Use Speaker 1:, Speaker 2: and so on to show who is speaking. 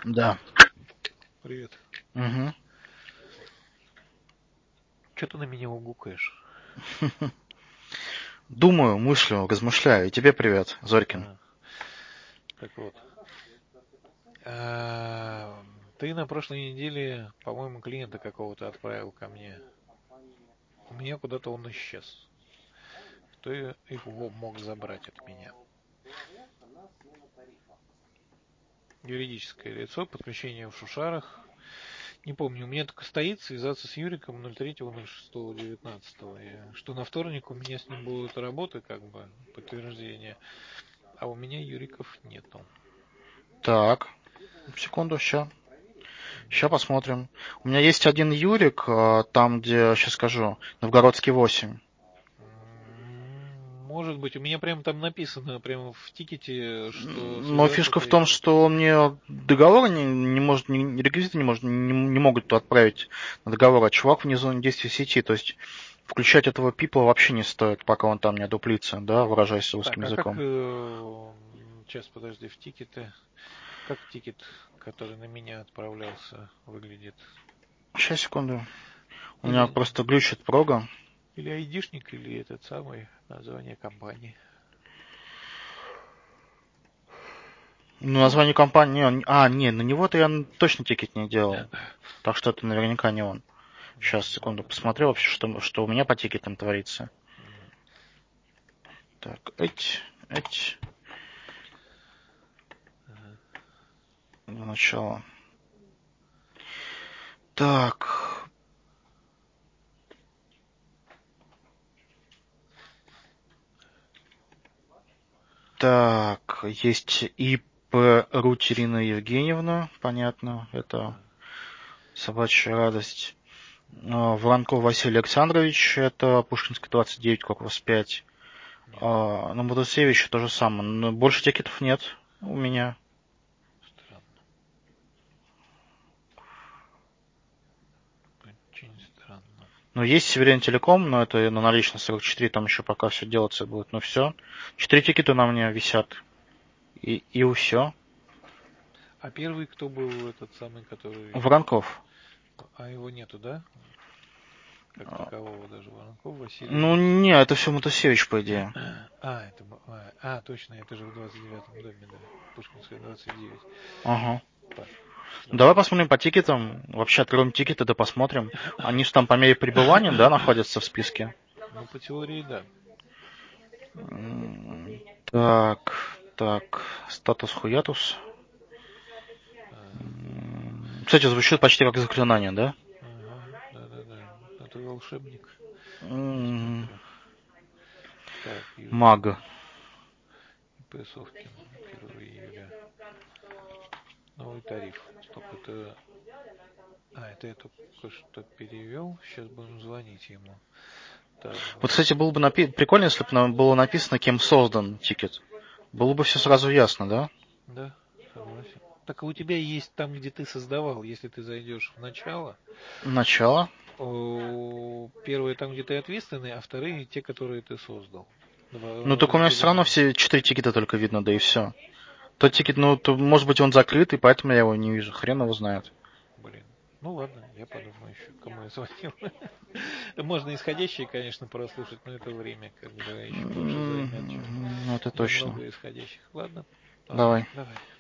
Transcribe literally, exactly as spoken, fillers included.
Speaker 1: Да.
Speaker 2: Привет.
Speaker 1: Угу.
Speaker 2: Че ты на меня угукаешь?
Speaker 1: Думаю, мыслю, размышляю. И тебе привет, Зорькин.
Speaker 2: А, так вот. А, ты на прошлой неделе, по-моему, клиента какого-то отправил ко мне. У меня куда-то он исчез. Кто его мог забрать от меня? Юридическое лицо, подключение в Шушарах. Не помню, у меня только стоит связаться с Юриком ноль третьего ноль шестого девятнадцатого. Что на вторник у меня с ним будут работы, как бы, подтверждение. А у меня Юриков нету.
Speaker 1: Так, секунду, ща. Ща посмотрим. У меня есть один Юрик, а, там, где, сейчас скажу, Новгородский восемь.
Speaker 2: Может быть, у меня прямо там написано, прямо в тикете, что
Speaker 1: Но
Speaker 2: связаться
Speaker 1: фишка в том,
Speaker 2: третьего.
Speaker 1: что он мне договор не, не может, не, реквизиты не, может, не, не могут отправить на договор, а чувак вне зоны действия сети. То есть включать этого пипла вообще не стоит, пока он там не одуплится, да, выражаясь русским
Speaker 2: Так, а как...
Speaker 1: языком.
Speaker 2: Э, сейчас, подожди, в тикеты... Как тикет, который на меня отправлялся, выглядит?
Speaker 1: Сейчас, секунду. У меня
Speaker 2: Или,
Speaker 1: просто глючит прога.
Speaker 2: или айдишник, или этот самый название компании.
Speaker 1: Ну, название компании... он- А, не, на него-то я точно тикет не делал. Так что это наверняка не он. Сейчас, секунду,
Speaker 2: Ладно,
Speaker 1: посмотрю
Speaker 2: тогда...
Speaker 1: вообще, что, что у меня по тикетам творится. Так, эть, эть.
Speaker 2: Ага.
Speaker 1: Для начала. Так. Так, есть ИП Руть Ирина Евгеньевна, понятно, это
Speaker 2: А,
Speaker 1: собачья радость. А, Воронков Василий Александрович, это Пушкинская двадцать девять, корпус пять.
Speaker 2: нет,
Speaker 1: А, на Мотосевиче то же самое, но больше тикетов нет у меня.
Speaker 2: странно. Очень странно.
Speaker 1: Ну, есть Северин Телеком, но это на наличной сорок четыре, там еще пока все делаться будет. Ну все. Четыре тикета на мне висят. И, и все.
Speaker 2: А первый кто был этот самый, который...
Speaker 1: Воронков.
Speaker 2: А его нету, да? Как такового даже. Воронков
Speaker 1: Ну,
Speaker 2: Василий...
Speaker 1: не, это все Мотосевич, по идее.
Speaker 2: А, это... А, а, точно, это же в двадцать девятом доме, да. Пушкинская двадцать девять.
Speaker 1: Ага.
Speaker 2: Так,
Speaker 1: Давай
Speaker 2: давай.
Speaker 1: посмотрим по тикетам. Вообще откроем тикеты, да посмотрим. Они же там по мере пребывания, да, находятся в списке.
Speaker 2: Ну, по теории, да.
Speaker 1: Так, так, статус хуятус.
Speaker 2: А,
Speaker 1: Кстати, звучит почти как заклинание, да?
Speaker 2: ага, да-да-да. А ты волшебник. Я
Speaker 1: М,
Speaker 2: смотрю. Так, юзер.
Speaker 1: Маг.
Speaker 2: ИП Совкин. первого июля. Новый тариф. Стоп, это... А, это я только что перевел. Сейчас будем звонить ему. Так,
Speaker 1: Вот, кстати, было бы напи- прикольно, если бы было написано, кем создан тикет. Было бы все сразу ясно, да?
Speaker 2: да, согласен. Так а у тебя есть там, где ты создавал, если ты зайдешь в начало,
Speaker 1: Начало.
Speaker 2: о, первые там, где ты ответственный, а вторые те, которые ты создал.
Speaker 1: Ну,
Speaker 2: Два-
Speaker 1: так у меня все равно
Speaker 2: разделены.
Speaker 1: все четыре тикета только видно, да и все. Тот тикет, ну, то, может быть, он закрытый, поэтому я его не вижу. Хрен его знает.
Speaker 2: Блин. Ну ладно, я подумаю еще, кому я звонил. Можно исходящие, конечно, прослушать, но это время как бы еще больше займет, чем
Speaker 1: М, Ну, это точно.
Speaker 2: немного исходящих. Ладно, ладно,
Speaker 1: Давай.
Speaker 2: давай.